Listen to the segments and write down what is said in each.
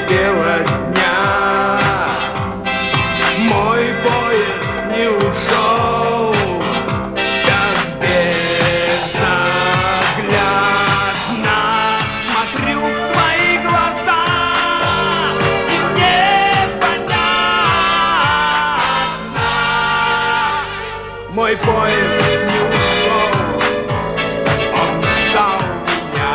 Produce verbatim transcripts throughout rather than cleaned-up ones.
бела дня. Мой поезд не ушел, как безоглядно смотрю в твои глаза, и мне понятно, мой поезд не ушел, он ждал меня.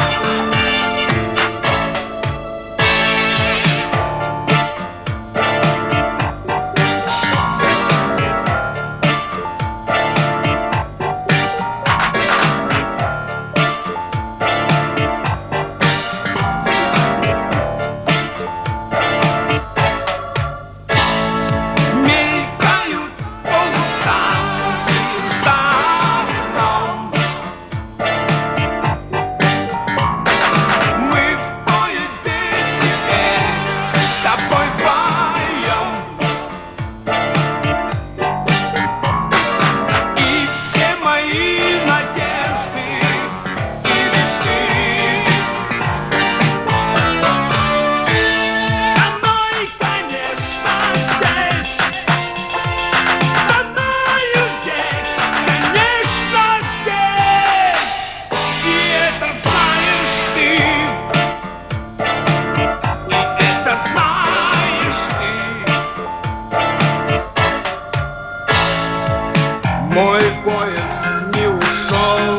Мелькают полустанки за окном. Мы в поезде теперь с тобой вдвоем, и все мои надежды и мечты со мной, конечно, здесь, со мною здесь, конечно, здесь, и это знаешь ты, и это знаешь ты. Мой поезд не ушел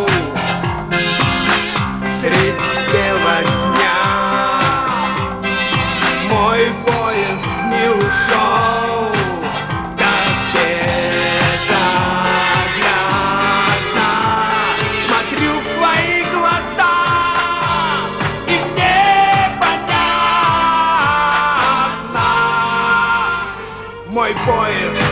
средь бела дня. Мой поезд не ушел, так безоглядно смотрю в твои глаза, и мне понятно, мой поезд